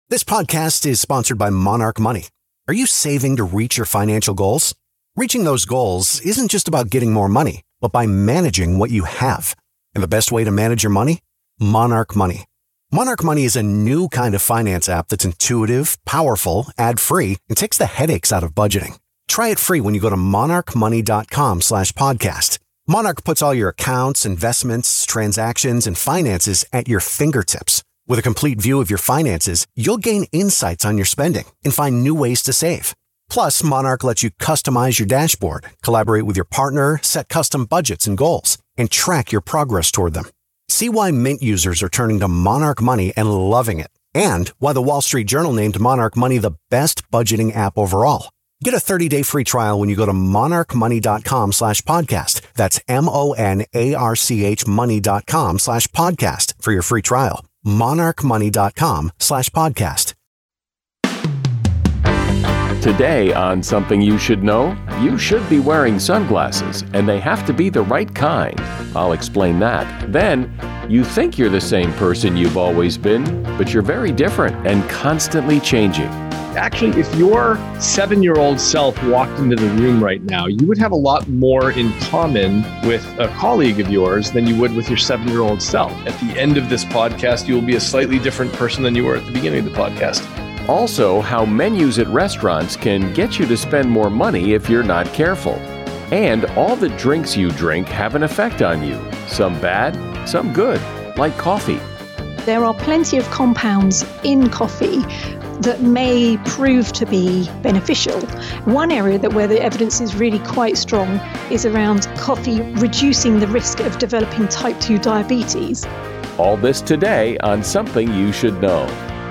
This podcast is sponsored by Monarch Money. Are you saving to reach your financial goals? Reaching those goals isn't just about getting more money, but by managing what you have. And the best way to manage your money? Monarch Money. Monarch Money is a new kind of finance app that's intuitive, powerful, ad-free, and takes the headaches out of budgeting. Try it free when you go to monarchmoney.com/podcast. Monarch puts all your accounts, investments, transactions, and finances at your fingertips. With a complete view of your finances, you'll gain insights on your spending and find new ways to save. Plus, Monarch lets you customize your dashboard, collaborate with your partner, set custom budgets and goals, and track your progress toward them. See why Mint users are turning to Monarch Money and loving it, and why the Wall Street Journal named Monarch Money the best budgeting app overall. Get a 30-day free trial when you go to monarchmoney.com/podcast. That's MONARCH money.com/podcast for your free trial. monarchmoney.com/podcast. Today on Something You Should Know, you should be wearing sunglasses, and they have to be the right kind. I'll explain that. Then, you think you're the same person you've always been, but you're very different and constantly changing. Actually, if your 7-year-old self walked into the room right now, you would have a lot more in common with a colleague of yours than you would with your 7-year-old self. At the end of this podcast, you will be a slightly different person than you were at the beginning of the podcast. Also, how menus at restaurants can get you to spend more money if you're not careful. And all the drinks you drink have an effect on you. Some bad, some good, like coffee. There are plenty of compounds in coffee that may prove to be beneficial. One area where the evidence is really quite strong is around coffee reducing the risk of developing type 2 diabetes. All this today on Something You Should Know.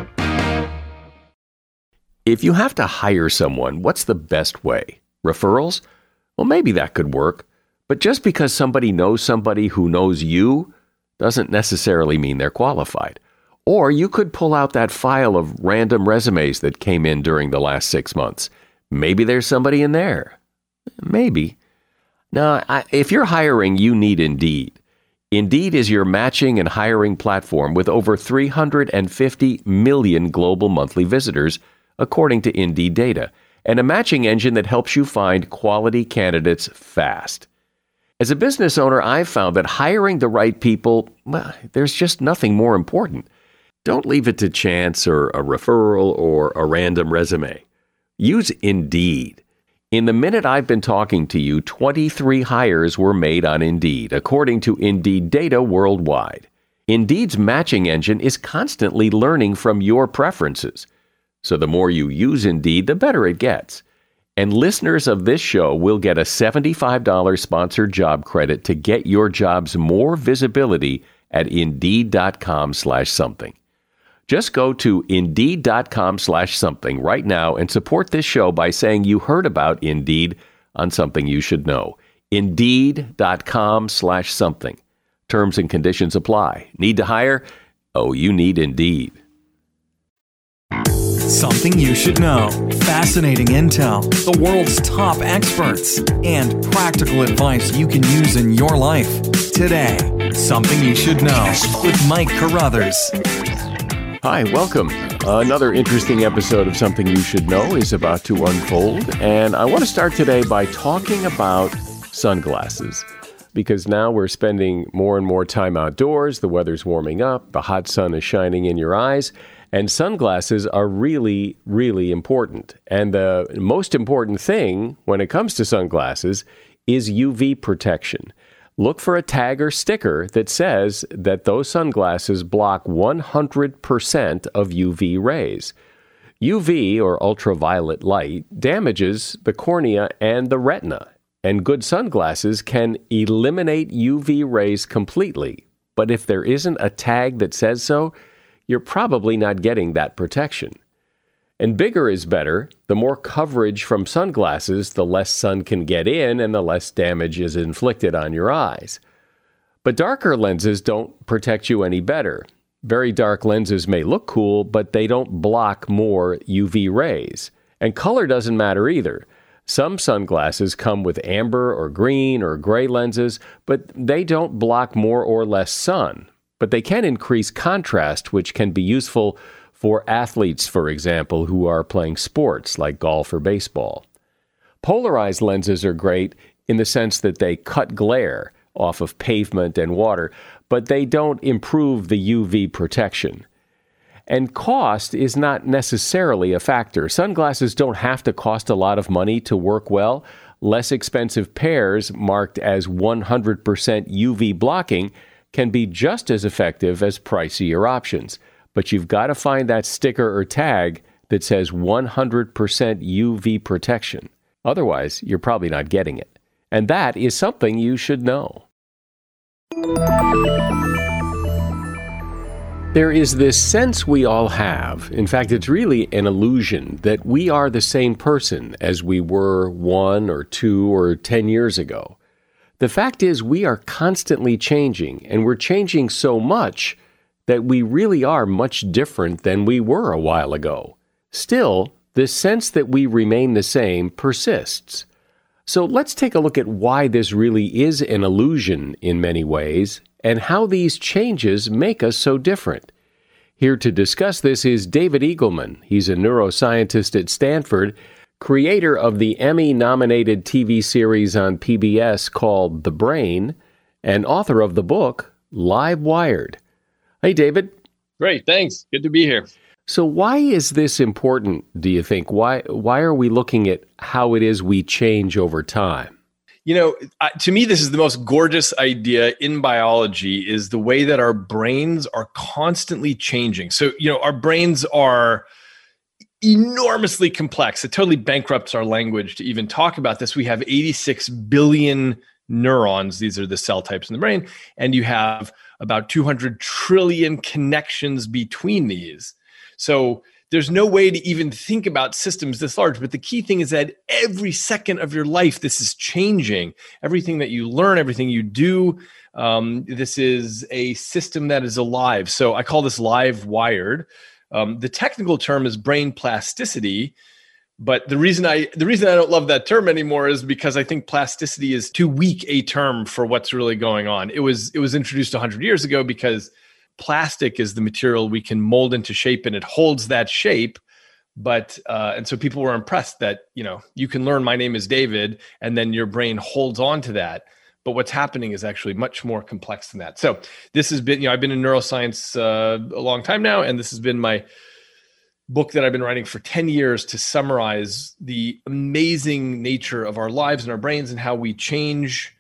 If you have to hire someone, what's the best way? Referrals? Well, maybe that could work. But just because somebody knows somebody who knows you doesn't necessarily mean they're qualified. Or you could pull out that file of random resumes that came in during the last 6 months. Maybe there's somebody in there. Maybe. Now, if you're hiring, you need Indeed. Indeed is your matching and hiring platform with over 350 million global monthly visitors, according to Indeed data, and a matching engine that helps you find quality candidates fast. As a business owner, I've found that hiring the right people, well, there's just nothing more important. Don't leave it to chance or a referral or a random resume. Use Indeed. In the minute I've been talking to you, 23 hires were made on Indeed, according to Indeed data worldwide. Indeed's matching engine is constantly learning from your preferences. So the more you use Indeed, the better it gets. And listeners of this show will get a $75 sponsored job credit to get your jobs more visibility at Indeed.com/something. Just go to Indeed.com/something right now and support this show by saying you heard about Indeed on Something You Should Know. Indeed.com/something. Terms and conditions apply. Need to hire? Oh, you need Indeed. Something you should know. Fascinating intel, the world's top experts, and practical advice you can use in your life. Today, Something You Should Know with Mike Carruthers. Hi, welcome. Another interesting episode of Something You Should Know is about to unfold, and I want to start today by talking about sunglasses, because now we're spending more and more time outdoors, the weather's warming up, the hot sun is shining in your eyes, and sunglasses are really, really important. And the most important thing when it comes to sunglasses is UV protection. Look for a tag or sticker that says that those sunglasses block 100% of UV rays. UV, or ultraviolet light, damages the cornea and the retina, and good sunglasses can eliminate UV rays completely. But if there isn't a tag that says so, you're probably not getting that protection. And bigger is better. The more coverage from sunglasses, the less sun can get in and the less damage is inflicted on your eyes. But darker lenses don't protect you any better. Very dark lenses may look cool, but they don't block more UV rays. And color doesn't matter either. Some sunglasses come with amber or green or gray lenses, but they don't block more or less sun. But they can increase contrast, which can be useful for athletes, for example, who are playing sports like golf or baseball. Polarized lenses are great in the sense that they cut glare off of pavement and water, but they don't improve the UV protection. And cost is not necessarily a factor. Sunglasses don't have to cost a lot of money to work well. Less expensive pairs marked as 100% UV blocking can be just as effective as pricier options. But you've got to find that sticker or tag that says 100% UV protection. Otherwise, you're probably not getting it. And that is something you should know. There is this sense we all have, in fact, it's really an illusion, that we are the same person as we were 1 or 2 or 10 years ago. The fact is we are constantly changing, and we're changing so much that we really are much different than we were a while ago. Still, this sense that we remain the same persists. So let's take a look at why this really is an illusion in many ways, and how these changes make us so different. Here to discuss this is David Eagleman. He's a neuroscientist at Stanford, creator of the Emmy-nominated TV series on PBS called The Brain, and author of the book Live Wired. Hey, David. Great, thanks. Good to be here. So why is this important, do you think? Why are we looking at how it is we change over time? You know, to me, this is the most gorgeous idea in biology, is the way that our brains are constantly changing. So, our brains are enormously complex. It totally bankrupts our language to even talk about this. We have 86 billion neurons. These are the cell types in the brain. And you have about 200 trillion connections between these. So there's no way to even think about systems this large. But the key thing is that every second of your life, this is changing. Everything that you learn, everything you do, this is a system that is alive. So I call this live wired. The technical term is brain plasticity. But the reason I don't love that term anymore is because I think plasticity is too weak a term for what's really going on. It was introduced 100 years ago because plastic is the material we can mold into shape, and it holds that shape. But and so people were impressed that you can learn my name is David, and then your brain holds on to that. But what's happening is actually much more complex than that. So this has been I've been in neuroscience a long time now, and this has been my book that I've been writing for 10 years to summarize the amazing nature of our lives and our brains and how we change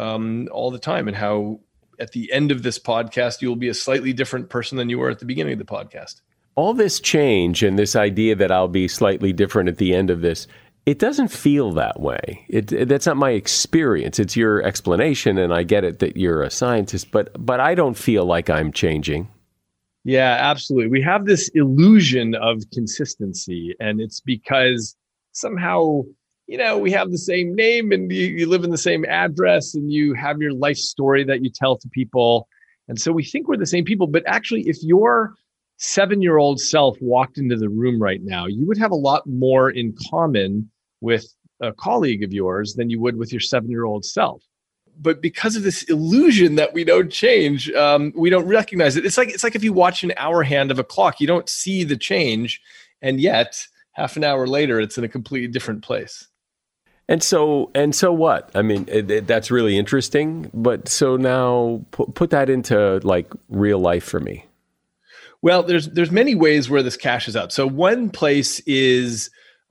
all the time, and how at the end of this podcast, you'll be a slightly different person than you were at the beginning of the podcast. All this change and this idea that I'll be slightly different at the end of this, it doesn't feel that way. That's not my experience. It's your explanation, and I get it that you're a scientist, but I don't feel like I'm changing. Yeah, absolutely. We have this illusion of consistency, and it's because somehow, we have the same name, and you live in the same address, and you have your life story that you tell to people. And so we think we're the same people, but actually, if your 7-year-old self walked into the room right now, you would have a lot more in common with a colleague of yours than you would with your 7-year-old self. But because of this illusion that we don't change, we don't recognize it. It's like if you watch an hour hand of a clock, you don't see the change, and yet half an hour later, it's in a completely different place. And so what? I mean, that's really interesting. But so now put that into like real life for me. Well, there's many ways where this cashes out. So one place is,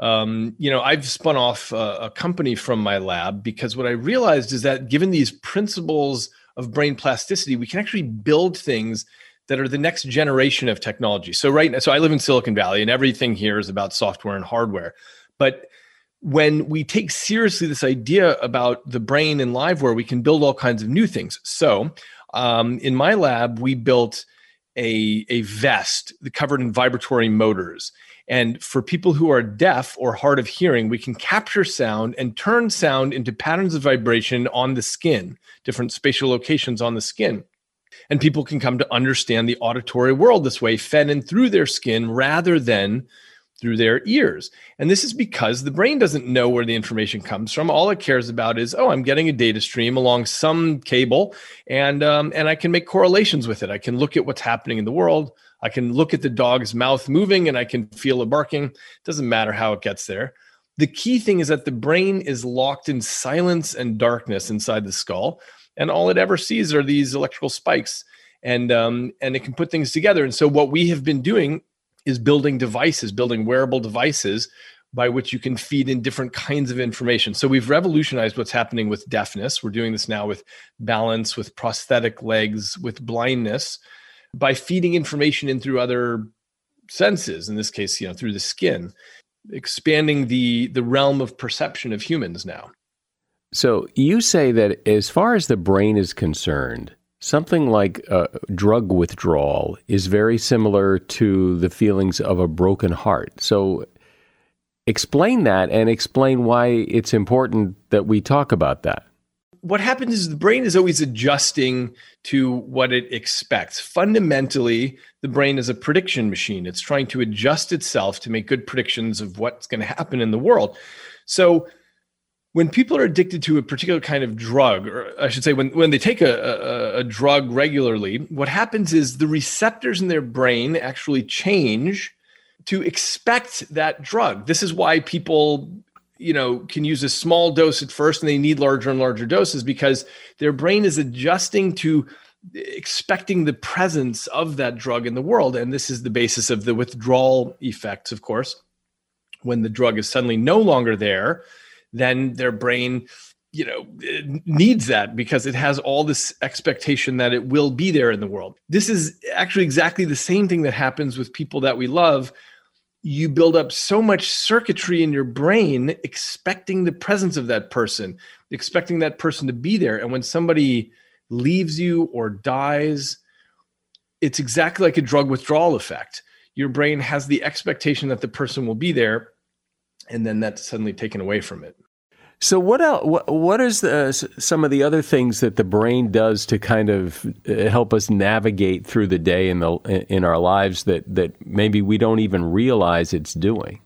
I've spun off a company from my lab because what I realized is that given these principles of brain plasticity, we can actually build things that are the next generation of technology. So I live in Silicon Valley, and everything here is about software and hardware. But when we take seriously this idea about the brain and liveware, we can build all kinds of new things. So in my lab, we built a vest covered in vibratory motors. And for people who are deaf or hard of hearing, we can capture sound and turn sound into patterns of vibration on the skin, different spatial locations on the skin. And people can come to understand the auditory world this way, fed in through their skin rather than through their ears. And this is because the brain doesn't know where the information comes from. All it cares about is, I'm getting a data stream along some cable, and I can make correlations with it. I can look at what's happening in the world. I can look at the dog's mouth moving and I can feel it barking. It doesn't matter how it gets there. The key thing is that the brain is locked in silence and darkness inside the skull, and all it ever sees are these electrical spikes, and it can put things together. And so what we have been doing is building wearable devices by which you can feed in different kinds of information. So we've revolutionized what's happening with deafness. We're doing this now with balance, with prosthetic legs, with blindness, by feeding information in through other senses, in this case, through the skin, expanding the realm of perception of humans now. So you say that as far as the brain is concerned, something like drug withdrawal is very similar to the feelings of a broken heart. So explain that and explain why it's important that we talk about that. What happens is the brain is always adjusting to what it expects. Fundamentally, the brain is a prediction machine. It's trying to adjust itself to make good predictions of what's going to happen in the world. So when people are addicted to a particular kind of drug, or I should say when they take a drug regularly, what happens is the receptors in their brain actually change to expect that drug. This is why people can use a small dose at first and they need larger and larger doses, because their brain is adjusting to expecting the presence of that drug in the world. And this is the basis of the withdrawal effects, of course. When the drug is suddenly no longer there, then their brain, needs that because it has all this expectation that it will be there in the world. This is actually exactly the same thing that happens with people that we love. You build up so much circuitry in your brain expecting the presence of that person, expecting that person to be there. And when somebody leaves you or dies, it's exactly like a drug withdrawal effect. Your brain has the expectation that the person will be there, and then that's suddenly taken away from it. So what else? What is some of the other things that the brain does to kind of help us navigate through the day in our lives that maybe we don't even realize it's doing?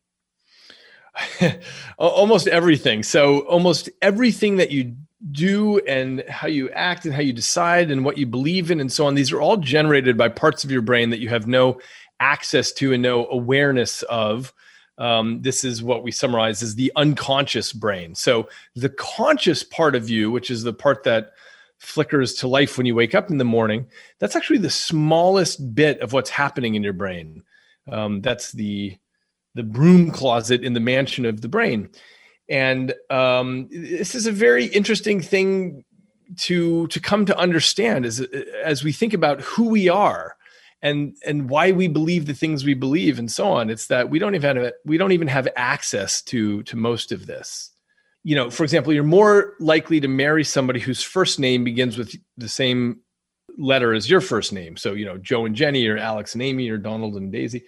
Almost everything. So almost everything that you do and how you act and how you decide and what you believe in and so on, these are all generated by parts of your brain that you have no access to and no awareness of. This is what we summarize as the unconscious brain. So the conscious part of you, which is the part that flickers to life when you wake up in the morning, that's actually the smallest bit of what's happening in your brain. That's the broom closet in the mansion of the brain. And this is a very interesting thing to come to understand as we think about who we are. And why we believe the things we believe and so on. It's that we don't even have access to most of this. For example, you're more likely to marry somebody whose first name begins with the same letter as your first name. So, Joe and Jenny, or Alex and Amy, or Donald and Daisy.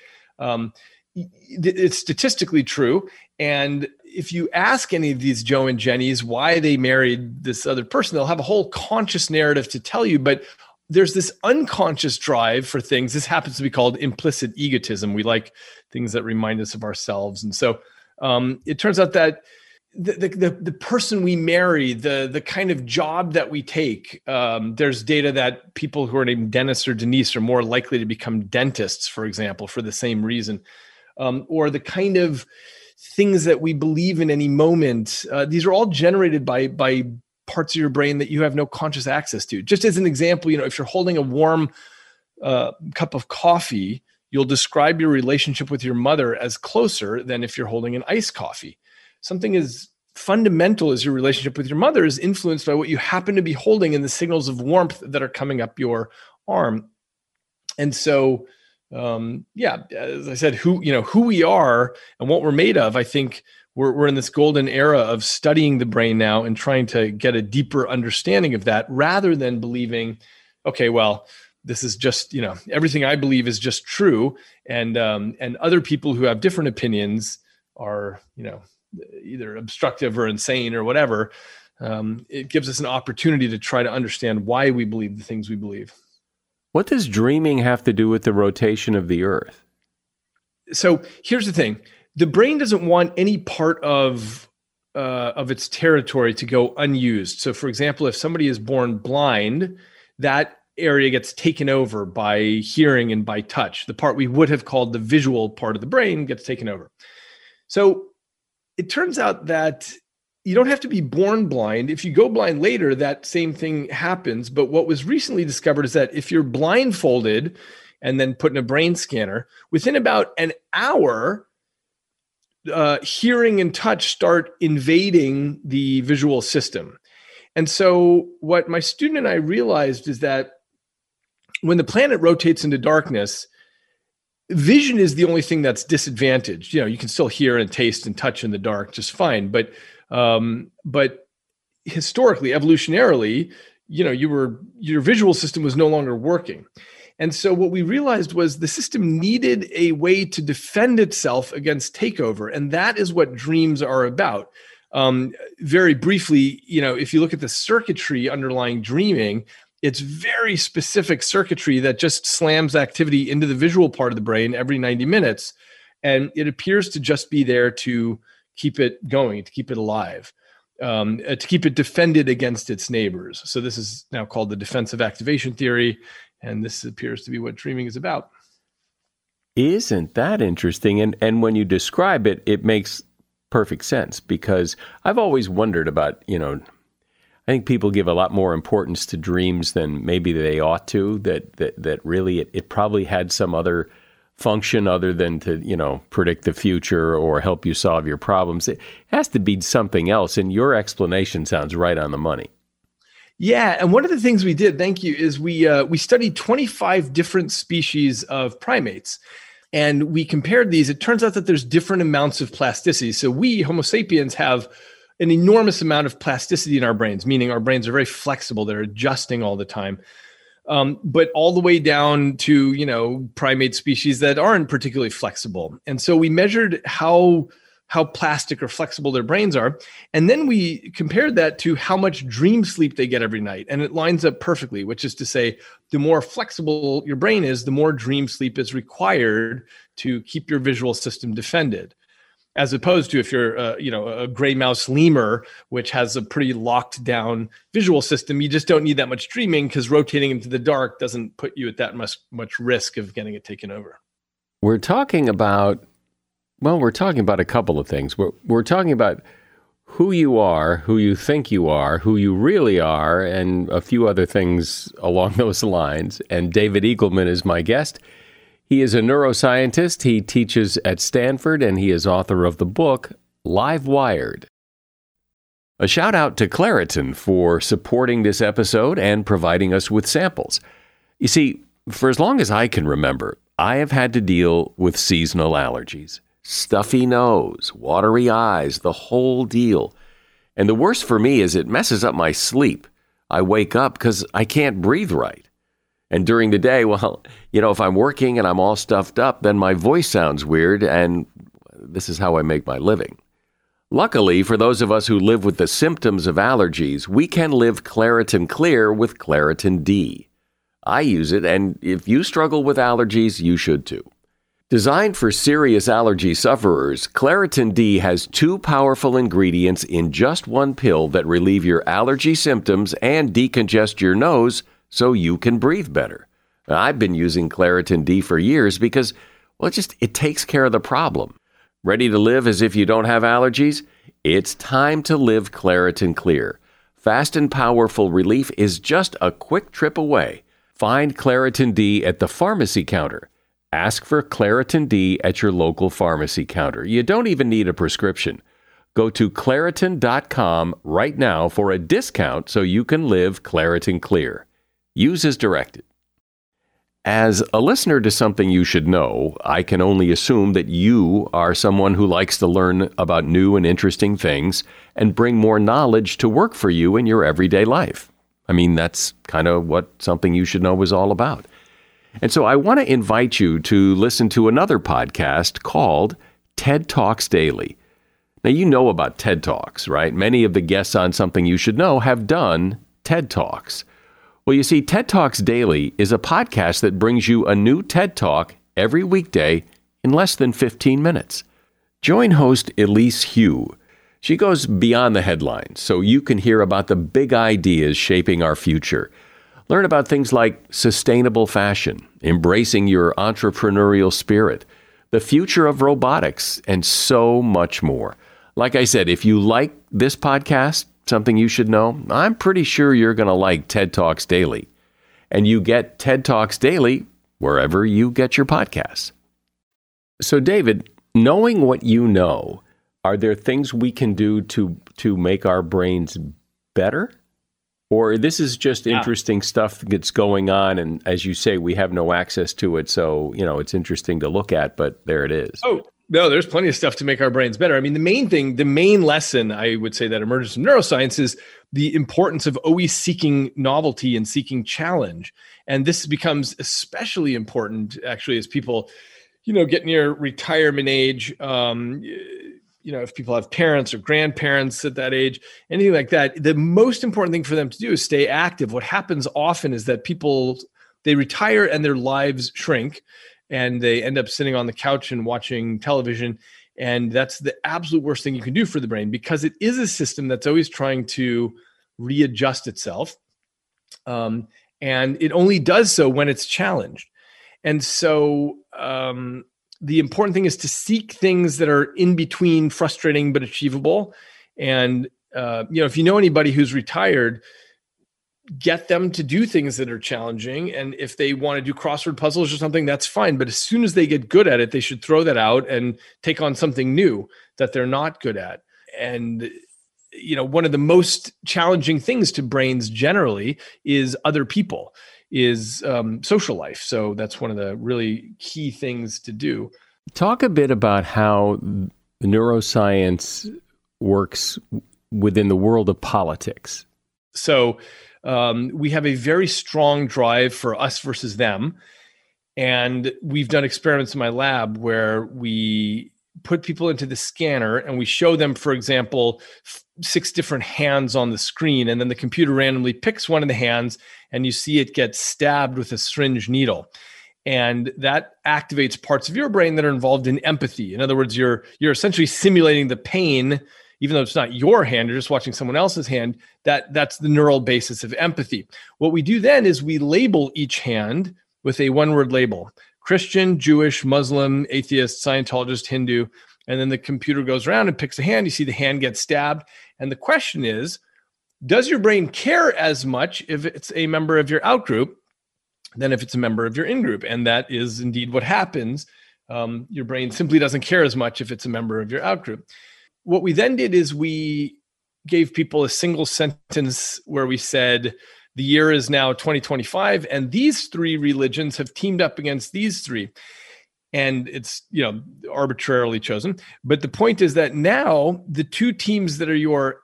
It's statistically true. And if you ask any of these Joe and Jennys why they married this other person, they'll have a whole conscious narrative to tell you, but there's this unconscious drive for things. This happens to be called implicit egotism. We like things that remind us of ourselves. And so it turns out that the person we marry, the kind of job that we take, there's data that people who are named Dennis or Denise are more likely to become dentists, for example, for the same reason. Or the kind of things that we believe in any moment. These are all generated by parts of your brain that you have no conscious access to. Just as an example, if you're holding a warm cup of coffee, you'll describe your relationship with your mother as closer than if you're holding an iced coffee. Something as fundamental as your relationship with your mother is influenced by what you happen to be holding and the signals of warmth that are coming up your arm. And so, as I said, who we are and what we're made of, I think we're in this golden era of studying the brain now and trying to get a deeper understanding of that, rather than believing, okay, well, this is just, everything I believe is just true. And other people who have different opinions are, either obstructive or insane or whatever. It gives us an opportunity to try to understand why we believe the things we believe. What does dreaming have to do with the rotation of the earth? So here's the thing. The brain doesn't want any part of its territory to go unused. So for example, if somebody is born blind, that area gets taken over by hearing and by touch. The part we would have called the visual part of the brain gets taken over. So it turns out that you don't have to be born blind. If you go blind later, that same thing happens. But what was recently discovered is that if you're blindfolded and then put in a brain scanner, within about an hour, hearing and touch start invading the visual system. And so what my student and I realized is that when the planet rotates into darkness, vision is the only thing that's disadvantaged. You can still hear and taste and touch in the dark just fine. But historically, evolutionarily, your visual system was no longer working. And so what we realized was the system needed a way to defend itself against takeover. And that is what dreams are about. Very briefly, if you look at the circuitry underlying dreaming, it's very specific circuitry that just slams activity into the visual part of the brain every 90 minutes. And it appears to just be there to keep it going, to keep it alive, to keep it defended against its neighbors. So this is now called the defensive activation theory. And this appears to be what dreaming is about. Isn't that interesting? And when you describe it, it makes perfect sense, because I've always wondered about, I think people give a lot more importance to dreams than maybe they ought to, that really it probably had some other function other than to, predict the future or help you solve your problems. It has to be something else. And your explanation sounds right on the money. Yeah, and one of the things we did, thank you, is we studied 25 different species of primates, and we compared these. It turns out that there's different amounts of plasticity. So we, Homo sapiens, have an enormous amount of plasticity in our brains, meaning our brains are very flexible. They're adjusting all the time. But all the way down to, primate species that aren't particularly flexible. And so we measured how plastic or flexible their brains are. And then we compared that to how much dream sleep they get every night. And it lines up perfectly, which is to say, the more flexible your brain is, the more dream sleep is required to keep your visual system defended. As opposed to if you're, a gray mouse lemur, which has a pretty locked down visual system, you just don't need that much dreaming because rotating into the dark doesn't put you at that much risk of getting it taken over. We're talking about a couple of things. We're talking about who you are, who you think you are, who you really are, and a few other things along those lines. And David Eagleman is my guest. He is a neuroscientist. He teaches at Stanford, and he is author of the book, Live Wired. A shout out to Claritin for supporting this episode and providing us with samples. You see, for as long as I can remember, I have had to deal with seasonal allergies. Stuffy nose, watery eyes, the whole deal. And the worst for me is it messes up my sleep. I wake up because I can't breathe right. And during the day, if I'm working and I'm all stuffed up, then my voice sounds weird, and this is how I make my living. Luckily, for those of us who live with the symptoms of allergies, we can live Claritin Clear with Claritin D. I use it, and if you struggle with allergies, you should too. Designed for serious allergy sufferers, Claritin D has 2 powerful ingredients in just one pill that relieve your allergy symptoms and decongest your nose so you can breathe better. Now, I've been using Claritin D for years because, it takes care of the problem. Ready to live as if you don't have allergies? It's time to live Claritin Clear. Fast and powerful relief is just a quick trip away. Find Claritin D at the pharmacy counter. Ask for Claritin D at your local pharmacy counter. You don't even need a prescription. Go to Claritin.com right now for a discount so you can live Claritin Clear. Use as directed. As a listener to Something You Should Know, I can only assume that you are someone who likes to learn about new and interesting things and bring more knowledge to work for you in your everyday life. That's kind of what Something You Should Know is all about. And so I want to invite you to listen to another podcast called TED Talks Daily. Now, you know about TED Talks, right? Many of the guests on Something You Should Know have done TED Talks. Well, you see, TED Talks Daily is a podcast that brings you a new TED Talk every weekday in less than 15 minutes. Join host Elise Hu. She goes beyond the headlines so you can hear about the big ideas shaping our future. Learn about things like sustainable fashion, embracing your entrepreneurial spirit, the future of robotics, and so much more. Like I said, if you like this podcast, Something You Should Know, I'm pretty sure you're going to like TED Talks Daily. And you get TED Talks Daily wherever you get your podcasts. So, David, knowing what you know, are there things we can do to make our brains better? Or this is just interesting stuff that's going on, and as you say, we have no access to it, so it's interesting to look at, but there it is. Oh, no, there's plenty of stuff to make our brains better. I mean, the main lesson I would say that emerges from neuroscience is the importance of always seeking novelty and seeking challenge. And this becomes especially important, actually, as people, get near retirement age. If people have parents or grandparents at that age, anything like that, the most important thing for them to do is stay active. What happens often is that they retire and their lives shrink, and they end up sitting on the couch and watching television. And that's the absolute worst thing you can do for the brain, because it is a system that's always trying to readjust itself. And it only does so when it's challenged. And so the important thing is to seek things that are in between frustrating but achievable. And, if you know anybody who's retired, get them to do things that are challenging. And if they want to do crossword puzzles or something, that's fine. But as soon as they get good at it, they should throw that out and take on something new that they're not good at. And, one of the most challenging things to brains generally is other people, is social life. So that's one of the really key things to do. Talk a bit about how neuroscience works within the world of politics. So we have a very strong drive for us versus them. And we've done experiments in my lab where we put people into the scanner and we show them, for example, 6 different hands on the screen. And then the computer randomly picks one of the hands and you see it get stabbed with a syringe needle. And that activates parts of your brain that are involved in empathy. In other words, you're essentially simulating the pain, even though it's not your hand, you're just watching someone else's hand. That's the neural basis of empathy. What we do then is we label each hand with a one-word label: Christian, Jewish, Muslim, atheist, Scientologist, Hindu. And then the computer goes around and picks a hand. You see the hand get stabbed. And the question is, does your brain care as much if it's a member of your outgroup than if it's a member of your in-group? And that is indeed what happens. Your brain simply doesn't care as much if it's a member of your outgroup. What we then did is we gave people a single sentence where we said, the year is now 2025, and these 3 religions have teamed up against these 3. And it's, arbitrarily chosen. But the point is that now the 2 teams that are your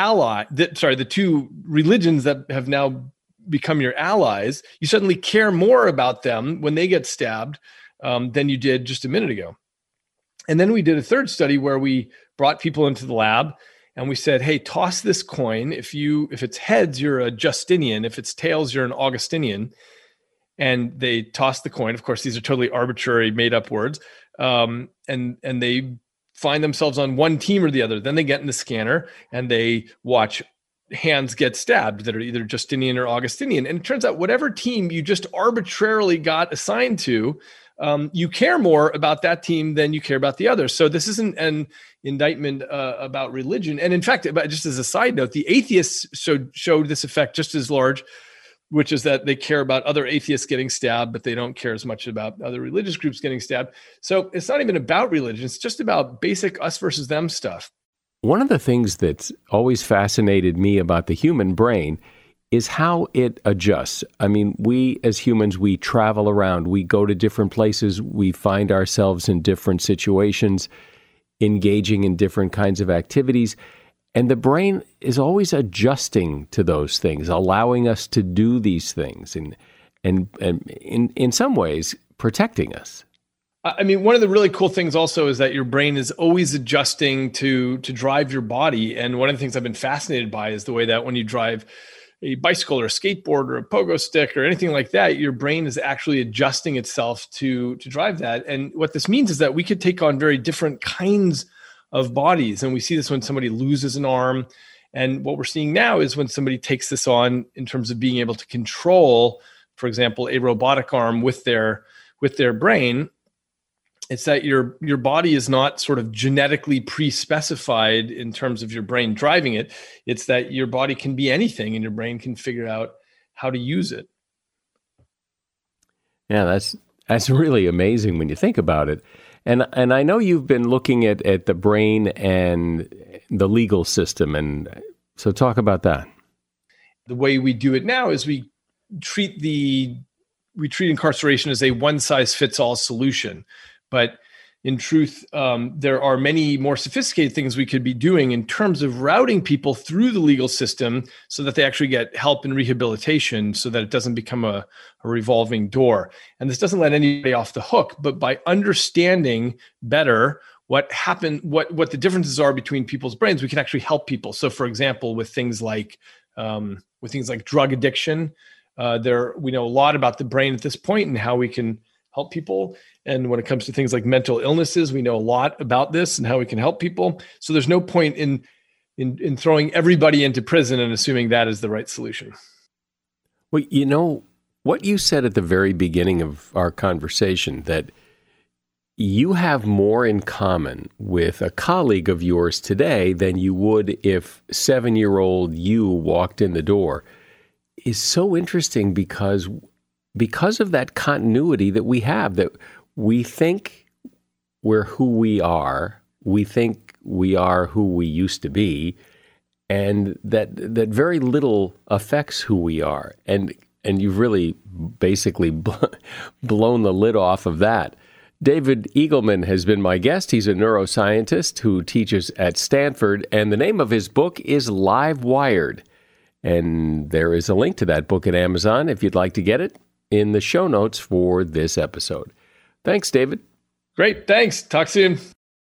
the 2 religions that have now become your allies, you suddenly care more about them when they get stabbed than you did just a minute ago. And then we did a third study where we brought people into the lab and we said, hey, toss this coin. If it's heads, you're a Justinian. If it's tails, you're an Augustinian. And they tossed the coin. Of course, these are totally arbitrary, made up words. And they find themselves on one team or the other. Then they get in the scanner and they watch hands get stabbed that are either Justinian or Augustinian. And it turns out whatever team you just arbitrarily got assigned to, you care more about that team than you care about the other. So this isn't an indictment about religion. And in fact, just as a side note, the atheists showed this effect just as large, which is that they care about other atheists getting stabbed, but they don't care as much about other religious groups getting stabbed. So it's not even about religion. It's just about basic us versus them stuff. One of the things that's always fascinated me about the human brain is how it adjusts. I mean, we as humans, we travel around, we go to different places, we find ourselves in different situations, engaging in different kinds of activities. And the brain is always adjusting to those things, allowing us to do these things and in some ways protecting us. I mean, one of the really cool things also is that your brain is always adjusting to drive your body. And one of the things I've been fascinated by is the way that when you drive a bicycle or a skateboard or a pogo stick or anything like that, your brain is actually adjusting itself to drive that. And what this means is that we could take on very different kinds of bodies. And we see this when somebody loses an arm And what we're seeing now is when somebody takes this on in terms of being able to control, for example, a robotic arm with their brain, it's that your body is not sort of genetically pre-specified in terms of your brain driving it. It's that your body can be anything and your brain can figure out how to use it. Yeah, that's really amazing when you think about it. And I know you've been looking at the brain and the legal system, and so talk about that. The way we do it now is we treat incarceration as a one-size-fits-all solution. But in truth, there are many more sophisticated things we could be doing in terms of routing people through the legal system so that they actually get help and rehabilitation so that it doesn't become a revolving door. And this doesn't let anybody off the hook, but by understanding better what happened, what the differences are between people's brains, we can actually help people. So for example, with things like drug addiction, we know a lot about the brain at this point and how we can help people. And when it comes to things like mental illnesses, we know a lot about this and how we can help people. So there's no point in throwing everybody into prison and assuming that is the right solution. Well, you know, what you said at the very beginning of our conversation, that you have more in common with a colleague of yours today than you would if 7-year-old you walked in the door, is so interesting because of that continuity that we have, that we think we're who we are, we think we are who we used to be, and that very little affects who we are. And you've really basically blown the lid off of that. David Eagleman has been my guest. He's a neuroscientist who teaches at Stanford, and the name of his book is Live Wired. And there is a link to that book at Amazon if you'd like to get it in the show notes for this episode. Thanks, David. Great. Thanks. Talk soon.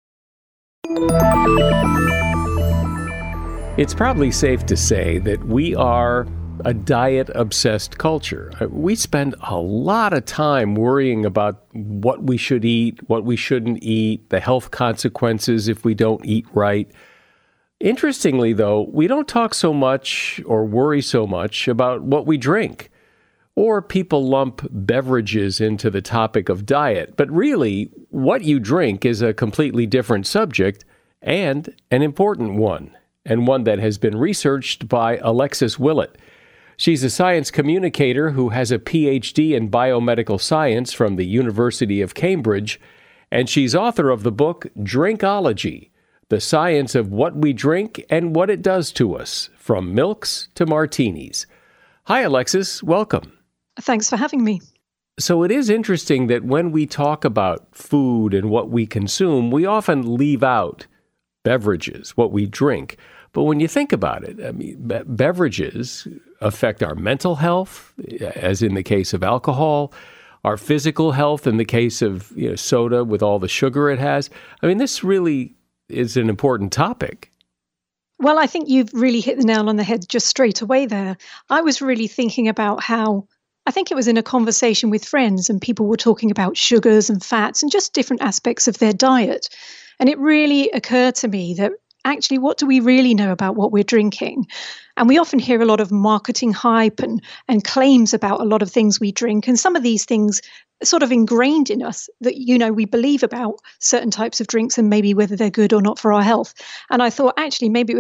It's probably safe to say that we are a diet-obsessed culture. We spend a lot of time worrying about what we should eat, what we shouldn't eat, the health consequences if we don't eat right. Interestingly, though, we don't talk so much or worry so much about what we drink. Or people lump beverages into the topic of diet. But really, what you drink is a completely different subject and an important one, and one that has been researched by Alexis Willett. She's a science communicator who has a PhD in biomedical science from the University of Cambridge, and she's author of the book Drinkology, The Science of What We Drink and What It Does to Us, From Milks to Martinis. Hi, Alexis. Welcome. Thanks for having me. So it is interesting that when we talk about food and what we consume, we often leave out beverages, what we drink. But when you think about it, I mean, beverages affect our mental health, as in the case of alcohol, our physical health in the case of soda with all the sugar it has. I mean, this really is an important topic. Well, I think you've really hit the nail on the head just straight away there. I was really thinking about how, I think it was in a conversation with friends and people were talking about sugars and fats and just different aspects of their diet. And it really occurred to me that actually, what do we really know about what we're drinking? And we often hear a lot of marketing hype and claims about a lot of things we drink. And some of these things are sort of ingrained in us that, we believe about certain types of drinks and maybe whether they're good or not for our health. And I thought, actually, maybe it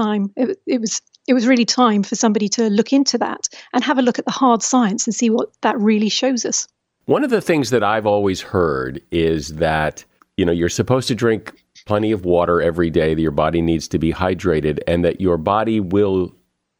was really time for somebody to look into that and have a look at the hard science and see what that really shows us. One of the things that I've always heard is that, you're supposed to drink plenty of water every day, that your body needs to be hydrated, and that your body will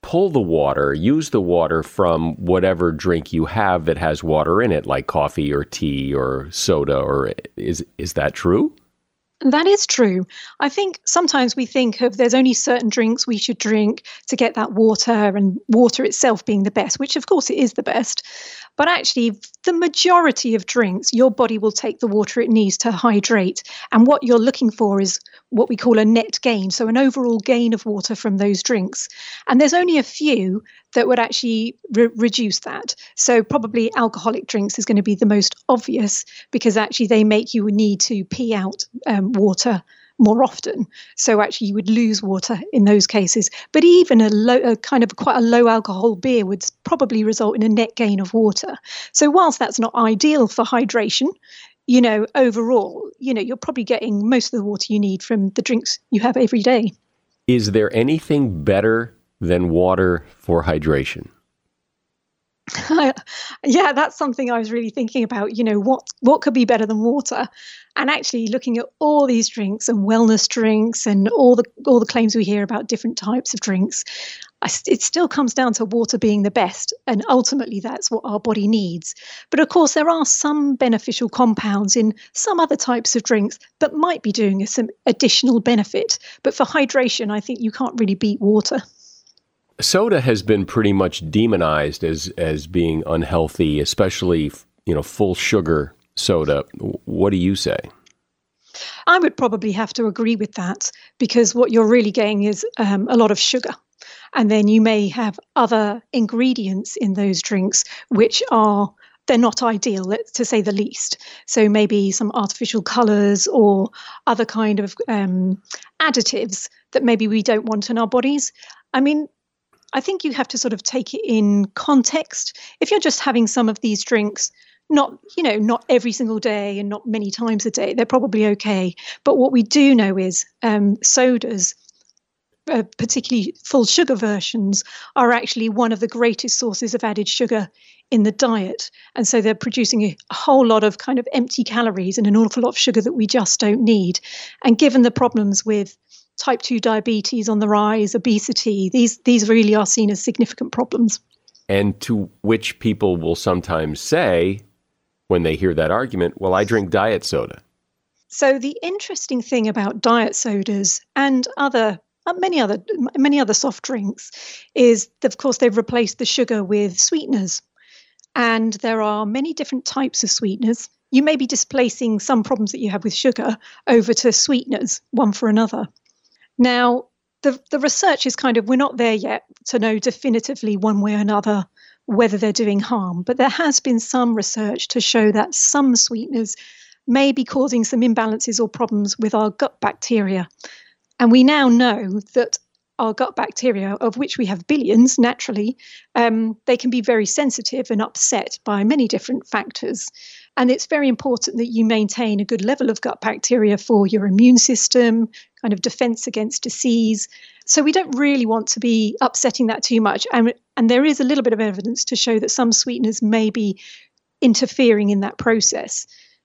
use the water from whatever drink you have that has water in it, like coffee or tea or soda, or is that true? That is true. I think sometimes we think of there's only certain drinks we should drink to get that water, and water itself being the best, which of course it is the best. But actually, the majority of drinks, your body will take the water it needs to hydrate. And what you're looking for is what we call a net gain, so an overall gain of water from those drinks. And there's only a few that would actually reduce that. So probably alcoholic drinks is going to be the most obvious, because actually they make you need to pee out water more often. So actually you would lose water in those cases. But even a kind of quite a low alcohol beer would probably result in a net gain of water. So whilst that's not ideal for hydration, overall, you're probably getting most of the water you need from the drinks you have every day. Is there anything better than water for hydration? Yeah, that's something I was really thinking about. What could be better than water? And actually looking at all these drinks and wellness drinks and all the claims we hear about different types of drinks, it still comes down to water being the best. And ultimately, that's what our body needs. But of course, there are some beneficial compounds in some other types of drinks that might be doing us some additional benefit. But for hydration, I think you can't really beat water. Soda has been pretty much demonized as being unhealthy, especially, full sugar soda. What do you say? I would probably have to agree with that, because what you're really getting is a lot of sugar. And then you may have other ingredients in those drinks which they're not ideal, to say the least. So maybe some artificial colours or other kind of additives that maybe we don't want in our bodies. I mean, I think you have to sort of take it in context. If you're just having some of these drinks, not every single day and not many times a day, they're probably okay. But what we do know is sodas, particularly full sugar versions, are actually one of the greatest sources of added sugar in the diet. And so they're producing a whole lot of kind of empty calories and an awful lot of sugar that we just don't need. And given the problems with type 2 diabetes on the rise, obesity, these really are seen as significant problems. And to which people will sometimes say, when they hear that argument, well, I drink diet soda. So the interesting thing about diet sodas and many other soft drinks is, of course, they've replaced the sugar with sweeteners. And there are many different types of sweeteners. You may be displacing some problems that you have with sugar over to sweeteners, one for another. Now, the research is we're not there yet to know definitively one way or another whether they're doing harm, but there has been some research to show that some sweeteners may be causing some imbalances or problems with our gut bacteria. And we now know that our gut bacteria, of which we have billions naturally, they can be very sensitive and upset by many different factors. And it's very important that you maintain a good level of gut bacteria for your immune system, kind of defense against disease. So we don't really want to be upsetting that too much. And there is a little bit of evidence to show that some sweeteners may be interfering in that process.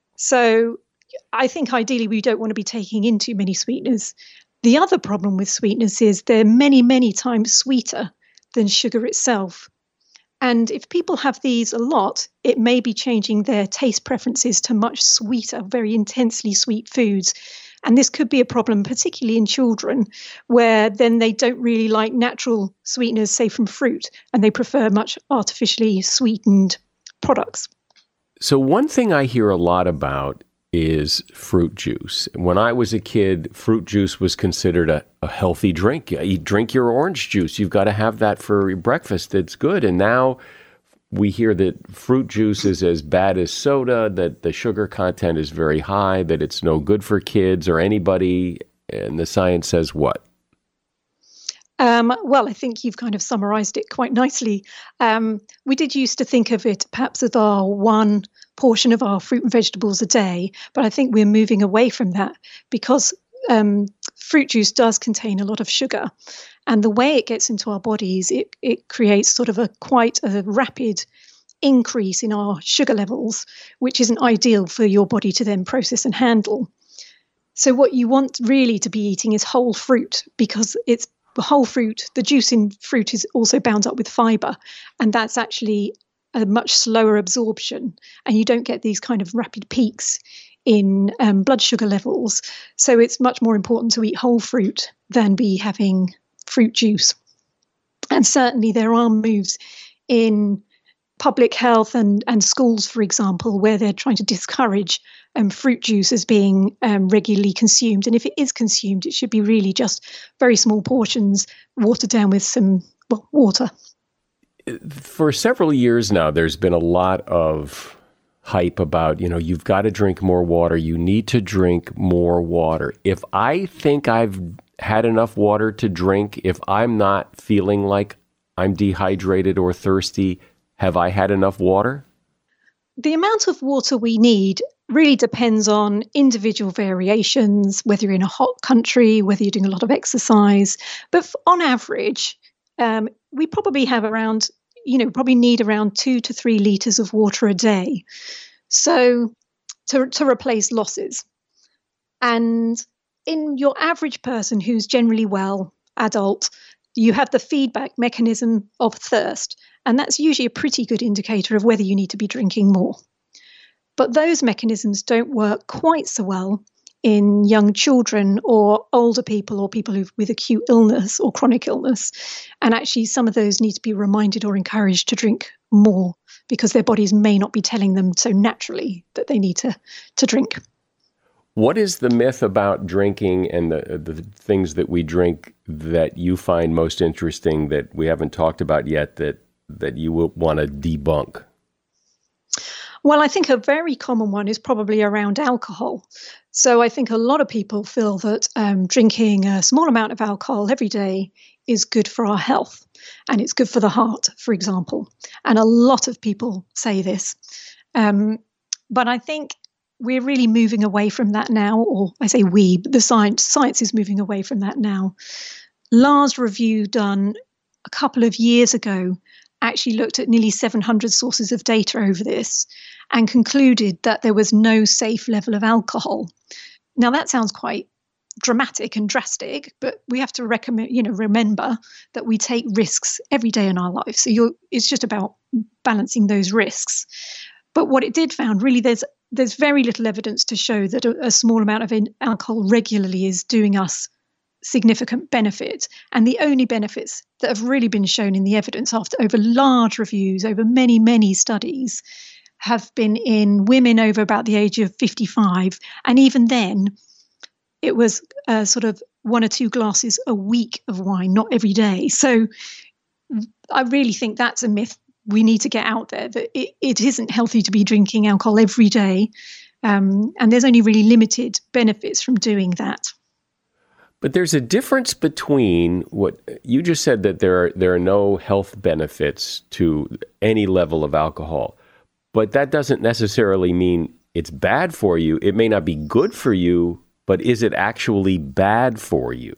So I think ideally we don't want to be taking in too many sweeteners. The other problem with sweeteners is they're many, many times sweeter than sugar itself. And if people have these a lot, it may be changing their taste preferences to much sweeter, very intensely sweet foods. And this could be a problem, particularly in children, where then they don't really like natural sweeteners, say from fruit, and they prefer much artificially sweetened products. So one thing I hear a lot about is fruit juice. When I was a kid, fruit juice was considered a healthy drink. You drink your orange juice. You've got to have that for your breakfast. It's good. And now we hear that fruit juice is as bad as soda, that the sugar content is very high, that it's no good for kids or anybody. And the science says what? Well, I think you've kind of summarized it quite nicely. We did used to think of it perhaps as our one portion of our fruit and vegetables a day, but I think we're moving away from that because fruit juice does contain a lot of sugar. And the way it gets into our bodies, it creates sort of quite a rapid increase in our sugar levels, which isn't ideal for your body to then process and handle. So what you want really to be eating is whole fruit, because it's the whole fruit, the juice in fruit is also bound up with fiber, and that's actually a much slower absorption, and you don't get these kind of rapid peaks in blood sugar levels. So it's much more important to eat whole fruit than be having fruit juice. And certainly there are moves in public health and schools, for example, where they're trying to discourage fruit juice as being regularly consumed. And if it is consumed, it should be really just very small portions, watered down with some water. For several years now, there's been a lot of hype about, you've got to drink more water. You need to drink more water. If I think I've had enough water to drink, if I'm not feeling like I'm dehydrated or thirsty, have I had enough water? The amount of water we need really depends on individual variations, whether you're in a hot country, whether you're doing a lot of exercise. But on average, we probably have around, probably need around 2 to 3 litres of water a day. So to replace losses. And in your average person who's generally well, adult, you have the feedback mechanism of thirst. And that's usually a pretty good indicator of whether you need to be drinking more. But those mechanisms don't work quite so well in young children or older people or people with acute illness or chronic illness. And actually, some of those need to be reminded or encouraged to drink more because their bodies may not be telling them so naturally that they need to drink. What is the myth about drinking and the things that we drink that you find most interesting that we haven't talked about yet that you will want to debunk? Well, I think a very common one is probably around alcohol. So I think a lot of people feel that drinking a small amount of alcohol every day is good for our health, and it's good for the heart, for example. And a lot of people say this. But I think we're really moving away from that now, or I say we, but the science is moving away from that now. Last review done a couple of years ago actually looked at nearly 700 sources of data over this and concluded that there was no safe level of alcohol. Now that sounds quite dramatic and drastic, but we have to remember that we take risks every day in our life. So it's just about balancing those risks. But what it did found, really, there's very little evidence to show that a small amount of alcohol regularly is doing us significant benefit. And the only benefits that have really been shown in the evidence over large reviews, over many, many studies, have been in women over about the age of 55. And even then, it was sort of 1 or 2 glasses a week of wine, not every day. So I really think that's a myth we need to get out there, that it isn't healthy to be drinking alcohol every day. And there's only really limited benefits from doing that. But there's a difference between what you just said, that there are no health benefits to any level of alcohol. But that doesn't necessarily mean it's bad for you. It may not be good for you, but is it actually bad for you?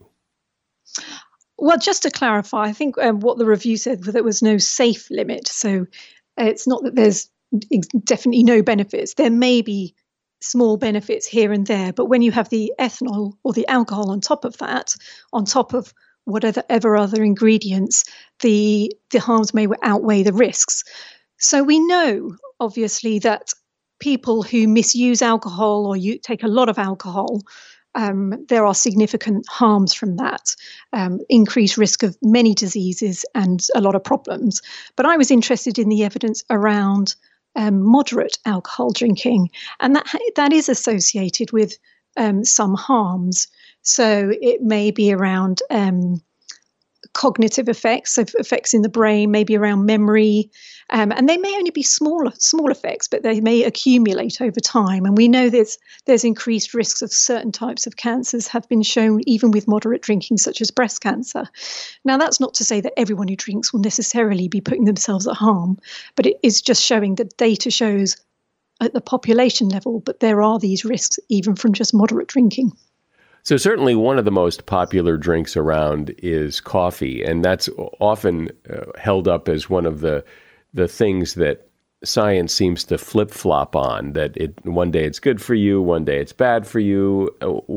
Well, just to clarify, I think what the review said was there was no safe limit. So it's not that there's definitely no benefits. There may be small benefits here and there, but when you have the ethanol or the alcohol on top of that, on top of whatever other ingredients, the harms may outweigh the risks. So we know, obviously, that people who misuse alcohol or you take a lot of alcohol, there are significant harms from that, increased risk of many diseases and a lot of problems. But I was interested in the evidence around moderate alcohol drinking, and that is associated with some harms. So it may be around cognitive effects, so effects in the brain, maybe around memory, and they may only be small effects, but they may accumulate over time. And we know there's increased risks of certain types of cancers have been shown even with moderate drinking, such as breast cancer. Now, that's not to say that everyone who drinks will necessarily be putting themselves at harm, but it is just showing that data shows at the population level, but there are these risks even from just moderate drinking. So certainly one of the most popular drinks around is coffee, and that's often held up as one of the things that science seems to flip-flop on, that one day it's good for you, one day it's bad for you.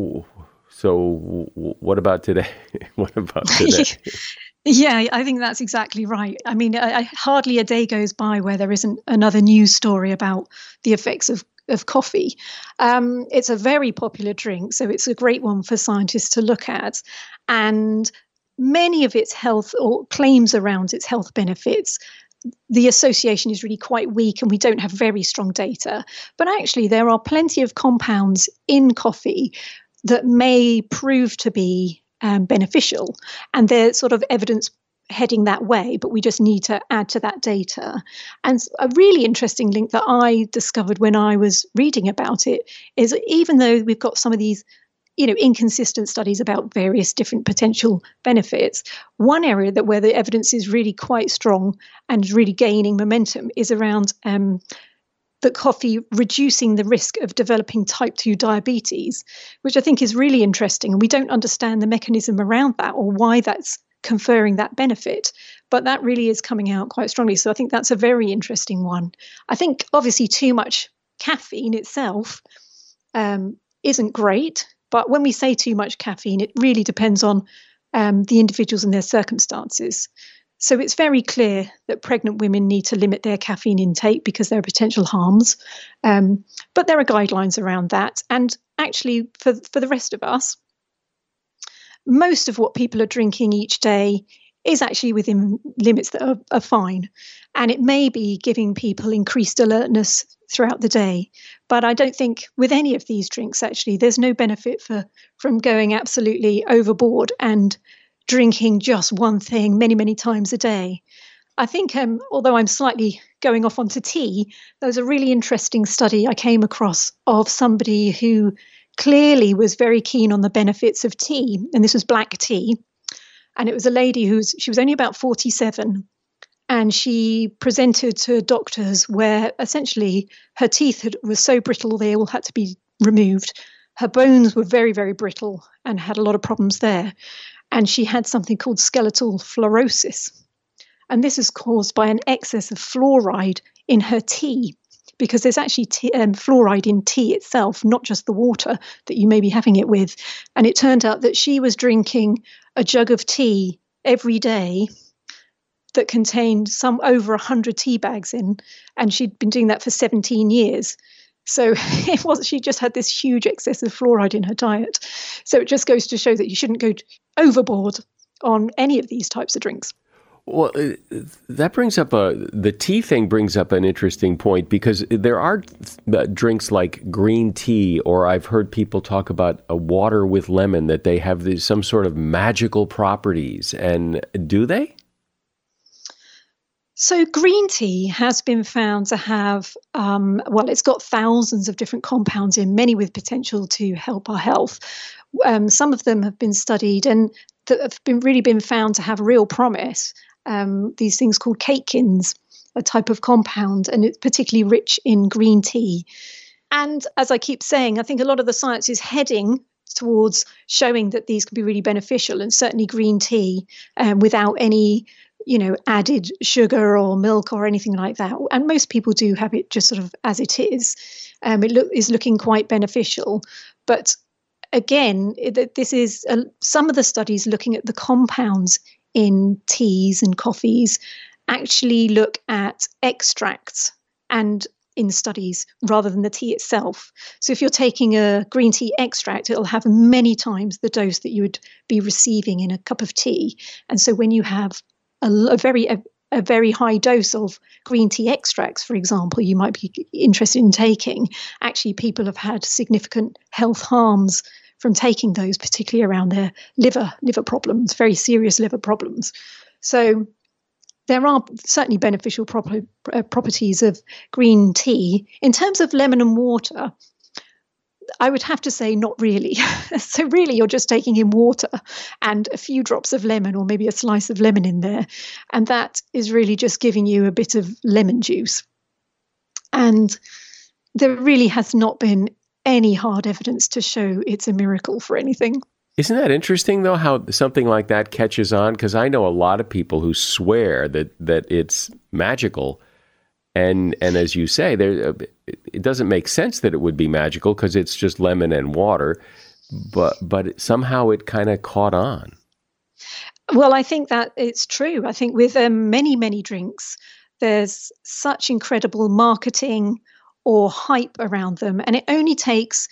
So what about today? What about today? Yeah, I think that's exactly right. I mean, hardly a day goes by where there isn't another news story about the effects of coffee. It's a very popular drink, so it's a great one for scientists to look at. And many of its health or claims around its health benefits, the association is really quite weak and we don't have very strong data. But actually, there are plenty of compounds in coffee that may prove to be beneficial. And they're sort of heading that way, but we just need to add to that data. And a really interesting link that I discovered when I was reading about it is even though we've got some of these inconsistent studies about various different potential benefits, one area where the evidence is really quite strong and really gaining momentum is around the coffee reducing the risk of developing type 2 diabetes, which I think is really interesting. And we don't understand the mechanism around that or why that's conferring that benefit, but that really is coming out quite strongly. So I think that's a very interesting one. I think obviously too much caffeine itself isn't great, but when we say too much caffeine, it really depends on the individuals and their circumstances. So it's very clear that pregnant women need to limit their caffeine intake because there are potential harms. But there are guidelines around that. And actually, for the rest of us, most of what people are drinking each day is actually within limits that are fine. And it may be giving people increased alertness throughout the day. But I don't think with any of these drinks, actually, there's no benefit from going absolutely overboard and drinking just one thing many, many times a day. I think, although I'm slightly going off onto tea, there was a really interesting study I came across of somebody who clearly was very keen on the benefits of tea, and this was black tea. And it was a lady she was only about 47, and she presented to doctors where essentially her teeth were so brittle they all had to be removed. Her bones were very, very brittle and had a lot of problems there. And she had something called skeletal fluorosis. And this is caused by an excess of fluoride in her tea, because there's actually fluoride in tea itself, not just the water that you may be having it with. And it turned out that she was drinking a jug of tea every day that contained some over 100 tea bags in, and she'd been doing that for 17 years. So she just had this huge excess of fluoride in her diet. So it just goes to show that you shouldn't go overboard on any of these types of drinks. Well, that brings up the tea thing brings up an interesting point, because there are drinks like green tea, or I've heard people talk about a water with lemon, that they have some sort of magical properties. And do they? So green tea has been found to have, it's got thousands of different compounds in, many with potential to help our health. Some of them have been studied and that have really been found to have real promise. These things called catechins, a type of compound, and it's particularly rich in green tea. And as I keep saying, I think a lot of the science is heading towards showing that these can be really beneficial, and certainly green tea without any added sugar or milk or anything like that. And most people do have it just sort of as it is. It is looking quite beneficial. But again, this is some of the studies looking at the compounds in teas and coffees actually look at extracts and in studies rather than the tea itself. So if you're taking a green tea extract, it'll have many times the dose that you would be receiving in a cup of tea. And so when you have a very high dose of green tea extracts, for example, you might be interested in taking, actually people have had significant health harms from taking those, particularly around their liver problems, very serious liver problems. So there are certainly beneficial properties of green tea. In terms of lemon and water, I would have to say not really. So really you're just taking in water and a few drops of lemon, or maybe a slice of lemon in there. And that is really just giving you a bit of lemon juice. And there really has not been any hard evidence to show it's a miracle for anything. Isn't that interesting, though, how something like that catches on? Because I know a lot of people who swear that it's magical. And as you say, it doesn't make sense that it would be magical because it's just lemon and water. But somehow it kind of caught on. Well, I think that it's true. I think with many, many drinks, there's such incredible marketing or hype around them. And it only takes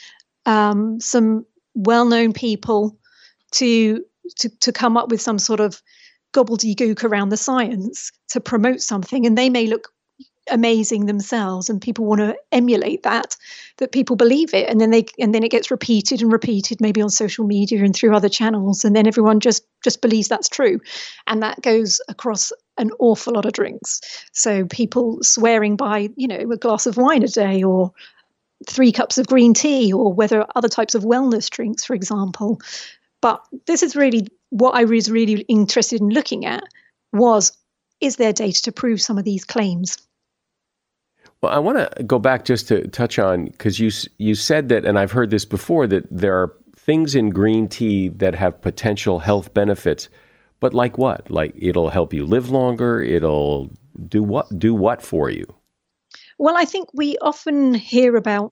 some well-known people to come up with some sort of gobbledygook around the science to promote something. And they may look amazing themselves and people want to emulate that people believe it. And then it gets repeated and repeated, maybe on social media and through other channels. And then everyone just just believes that's true. And that goes across an awful lot of drinks. So people swearing by, a glass of wine a day, or 3 cups of green tea, or whether other types of wellness drinks, for example. But this is really what I was really interested in looking at was, is there data to prove some of these claims? Well, I want to go back just to touch on, because you said that, and I've heard this before, that there are things in green tea that have potential health benefits, but like what? Like it'll help you live longer? It'll do what for you? Well, I think we often hear about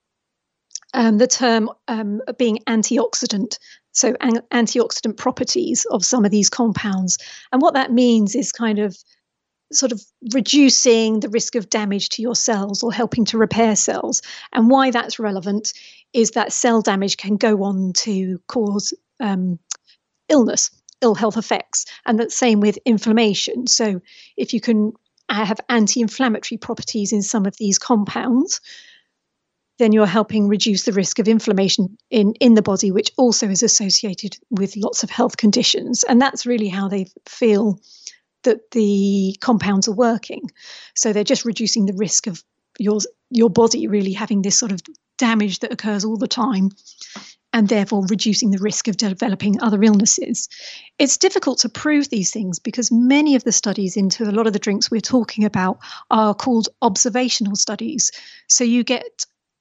the term being antioxidant, so antioxidant properties of some of these compounds. And what that means is kind of sort of reducing the risk of damage to your cells or helping to repair cells. And why that's relevant is that cell damage can go on to cause illness, ill health effects. And that's same with inflammation. So if you can have anti-inflammatory properties in some of these compounds, then you're helping reduce the risk of inflammation in the body, which also is associated with lots of health conditions. And that's really how they feel that the compounds are working. So they're just reducing the risk of your body really having this sort of damage that occurs all the time, and therefore reducing the risk of developing other illnesses. It's difficult to prove these things because many of the studies into a lot of the drinks we're talking about are called observational studies. So you get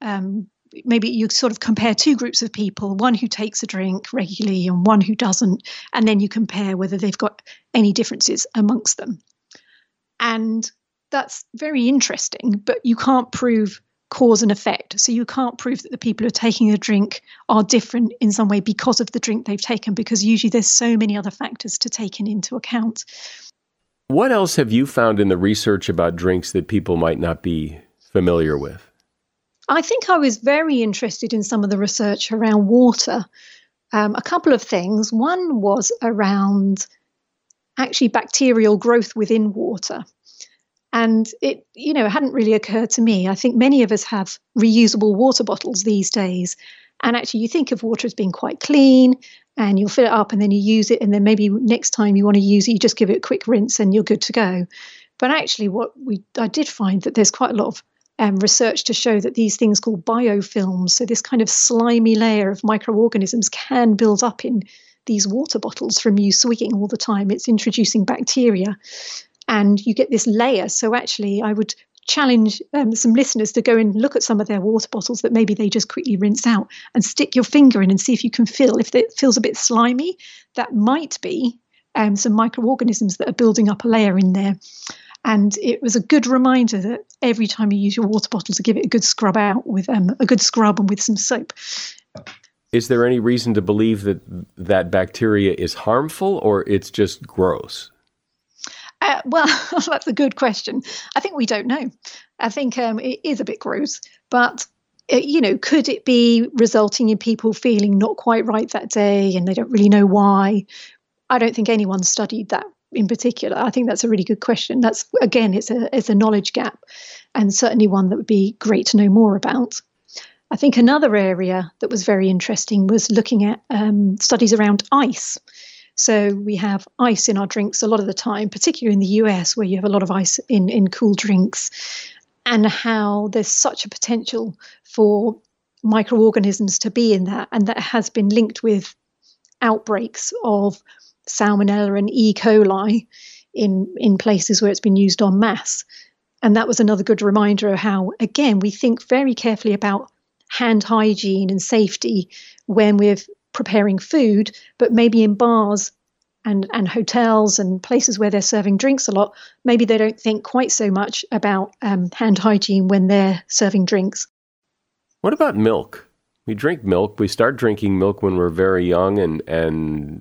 maybe you sort of compare 2 groups of people, one who takes a drink regularly and one who doesn't, and then you compare whether they've got any differences amongst them. And that's very interesting, but you can't prove cause and effect. So you can't prove that the people who are taking a drink are different in some way because of the drink they've taken, because usually there's so many other factors to take into account. What else have you found in the research about drinks that people might not be familiar with? I think I was very interested in some of the research around water. A couple of things. One was around actually bacterial growth within water. And it, hadn't really occurred to me. I think many of us have reusable water bottles these days. And actually you think of water as being quite clean, and you'll fill it up and then you use it. And then maybe next time you want to use it, you just give it a quick rinse and you're good to go. But actually I did find that there's quite a lot of research to show that these things called biofilms, so this kind of slimy layer of microorganisms, can build up in these water bottles from you swigging all the time. It's introducing bacteria and you get this layer. So actually I would challenge some listeners to go and look at some of their water bottles that maybe they just quickly rinse out and stick your finger in and see if you can feel, if it feels a bit slimy, that might be some microorganisms that are building up a layer in there. And it was a good reminder that every time you use your water bottle to give it a good scrub out with a good scrub and with some soap. Is there any reason to believe that bacteria is harmful, or it's just gross? Well, that's a good question. I think we don't know. I think it is a bit gross, but could it be resulting in people feeling not quite right that day and they don't really know why? I don't think anyone's studied that in particular. I think that's a really good question. That's, again, it's a knowledge gap, and certainly one that would be great to know more about. I think another area that was very interesting was looking at studies around ice. So we have ice in our drinks a lot of the time, particularly in the US, where you have a lot of ice in cool drinks, and how there's such a potential for microorganisms to be in that, and that has been linked with outbreaks of Salmonella and E. coli in places where it's been used en masse. And that was another good reminder of how, again, we think very carefully about hand hygiene and safety when we're preparing food, but maybe in bars and hotels and places where they're serving drinks a lot, maybe they don't think quite so much about hand hygiene when they're serving drinks. What about milk? We drink milk. We start drinking milk when we're very young, and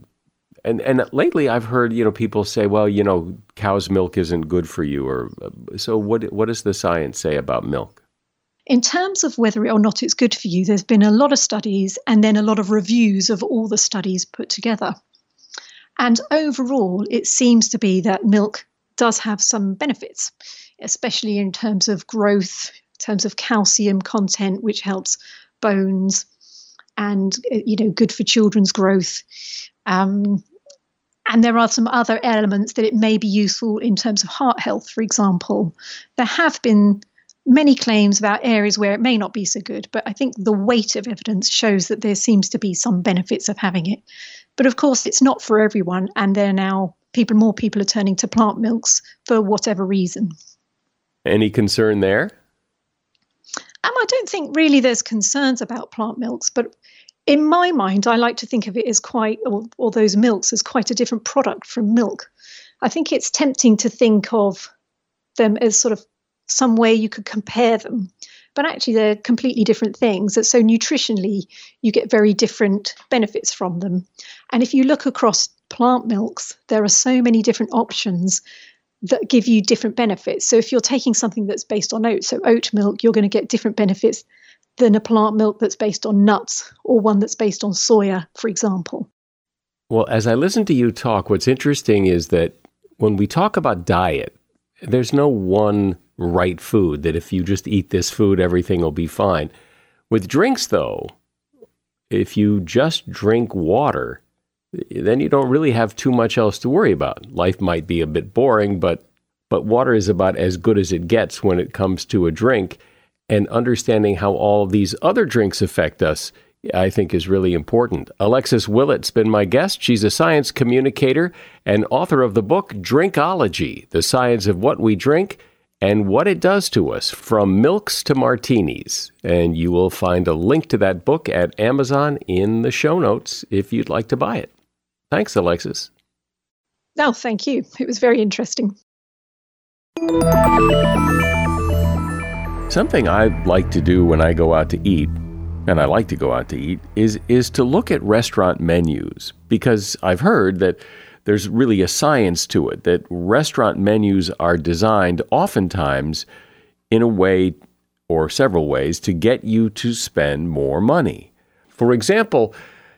lately I've heard, people say, well, cow's milk isn't good for you. Or so what does the science say about milk? In terms of whether or not it's good for you, there's been a lot of studies and then a lot of reviews of all the studies put together. And overall, it seems to be that milk does have some benefits, especially in terms of growth, in terms of calcium content, which helps bones and, good for children's growth. And there are some other elements that it may be useful in terms of heart health, for example. There have been many claims about areas where it may not be so good, but I think the weight of evidence shows that there seems to be some benefits of having it. But of course, it's not for everyone, and there are now more people are turning to plant milks for whatever reason. Any concern there? I don't think really there's concerns about plant milks, but in my mind, I like to think of it as or those milks as quite a different product from milk. I think it's tempting to think of them as sort of some way you could compare them, but actually they're completely different things. So nutritionally, you get very different benefits from them. And if you look across plant milks, there are so many different options that give you different benefits. So if you're taking something that's based on oats, so oat milk, you're going to get different benefits than a plant milk that's based on nuts or one that's based on soya, for example. Well, as I listen to you talk, what's interesting is that when we talk about diet, there's no one right food that if you just eat this food, everything will be fine. With drinks, though, if you just drink water, then you don't really have too much else to worry about. Life might be a bit boring, but water is about as good as it gets when it comes to a drink. And understanding how all these other drinks affect us, I think, is really important. Alexis Willett's been my guest. She's a science communicator and author of the book Drinkology, The Science of What We Drink and What It Does to Us, From Milks to Martinis. And you will find a link to that book at Amazon in the show notes if you'd like to buy it. Thanks, Alexis. Oh, thank you. It was very interesting. Something I like to do when I go out to eat, and I like to go out to eat, is to look at restaurant menus, because I've heard that there's really a science to it, that restaurant menus are designed oftentimes in a way or several ways to get you to spend more money. For example,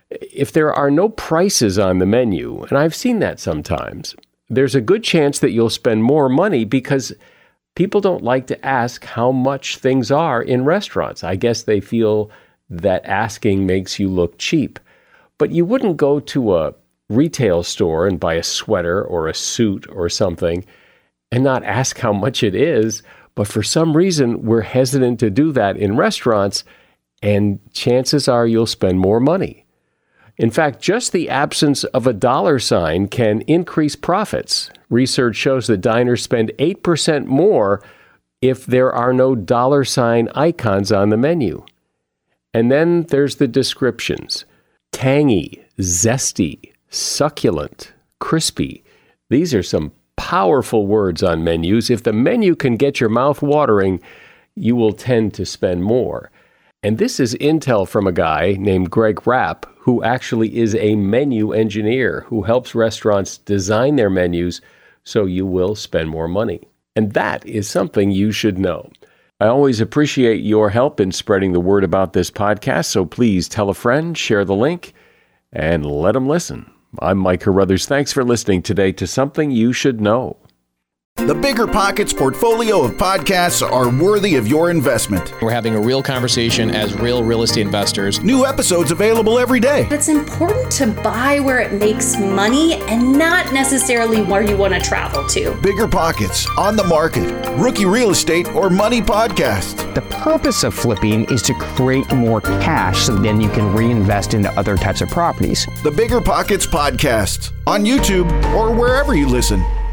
if there are no prices on the menu, and I've seen that sometimes, there's a good chance that you'll spend more money because people don't like to ask how much things are in restaurants. I guess they feel that asking makes you look cheap. But you wouldn't go to a retail store and buy a sweater or a suit or something and not ask how much it is. But for some reason, we're hesitant to do that in restaurants, and chances are you'll spend more money. In fact, just the absence of a dollar sign can increase profits. Research shows that diners spend 8% more if there are no dollar sign icons on the menu. And then there's the descriptions. Tangy, zesty, succulent, crispy. These are some powerful words on menus. If the menu can get your mouth watering, you will tend to spend more. And this is intel from a guy named Greg Rapp, who actually is a menu engineer who helps restaurants design their menus so you will spend more money. And that is something you should know. I always appreciate your help in spreading the word about this podcast, so please tell a friend, share the link, and let them listen. I'm Mike Carruthers. Thanks for listening today to Something You Should Know. The Bigger Pockets portfolio of podcasts are worthy of your investment. We're having a real conversation as real estate investors. New episodes available every day. It's important to buy where it makes money and not necessarily where you want to travel to. Bigger Pockets, On the Market, Rookie Real Estate, or Money Podcast. The purpose of flipping is to create more cash so then you can reinvest into other types of properties. The Bigger Pockets Podcast, on YouTube or wherever you listen.